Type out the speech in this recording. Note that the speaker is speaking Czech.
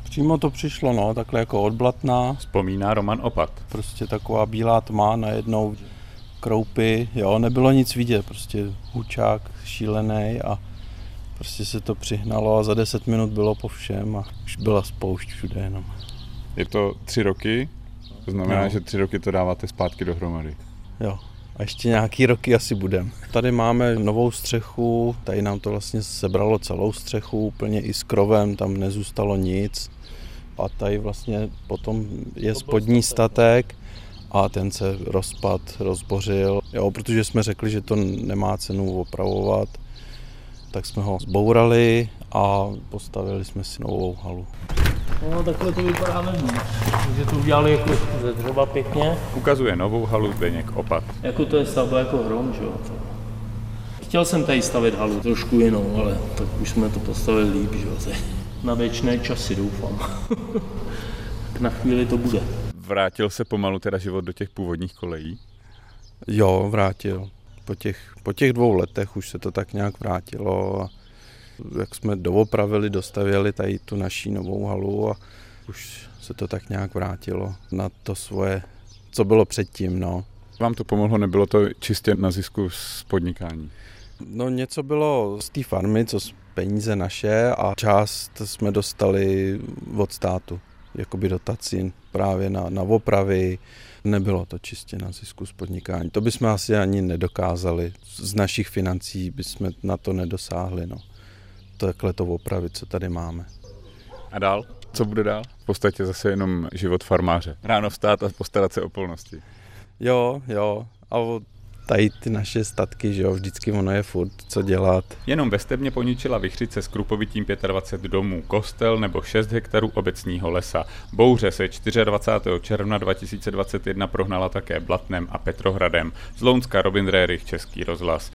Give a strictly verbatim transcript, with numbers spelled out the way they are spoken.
Přímo to přišlo, no, takhle jako od Blatna. Vzpomíná Roman Opat. Prostě taková bílá tma, najednou kroupy, jo, nebylo nic vidět, prostě hučák šílený a prostě se to přihnalo a za deset minut bylo po všem a už byla spoušť všude jenom. Je to tři roky, to znamená, no. že tři roky to dáváte zpátky dohromady. Jo, a ještě nějaký roky asi budem. Tady máme novou střechu, tady nám to vlastně sebralo celou střechu, úplně i s krovem, tam nezůstalo nic. A tady vlastně potom je spodní statek a ten se rozpad, rozbořil. Jo, protože jsme řekli, že to nemá cenu opravovat, tak jsme ho zbourali a postavili jsme si novou halu. No, takhle to vypadá venku. Takže to udělali jako ze dřeva pěkně. Ukazuje novou halu Zdeněk Opat. Jako to je stavba jako hrom, že jo. Chtěl jsem tady stavit halu trošku jinou, ale tak už jsme to postavili líp, že jo. Na věčné časy doufám. Tak na chvíli to bude. Vrátil se pomalu teda život do těch původních kolejí? Jo, vrátil. Po těch, po těch dvou letech už se to tak nějak vrátilo a jak jsme doopravili, dostavěli tady tu naší novou halu a už se to tak nějak vrátilo na to svoje, co bylo předtím, no. Vám to pomohlo, nebylo to čistě na zisku z podnikání? No něco bylo z té farmy, co z peníze naše a část jsme dostali od státu, jakoby dotaci právě na, na opravy. Nebylo to čistě na zisku z podnikání. To bychom asi ani nedokázali. Z našich financí bychom na to nedosáhli, no. Takhle to opravit, co tady máme. A dál? Co bude dál? V podstatě zase jenom život farmáře. Ráno vstát a postarat se o polnosti. Jo, jo. A tady ty naše statky, že jo, vždycky ono je furt co dělat. Jenom ve Stebně poničila vichřice s krupovitím dvacet pět domů, kostel nebo šest hektarů obecního lesa. Bouře se dvacátého čtvrtého června dva tisíce dvacet jedna prohnala také Blatnem a Petrohradem. Z Lounska Robin Rerich, Český rozhlas.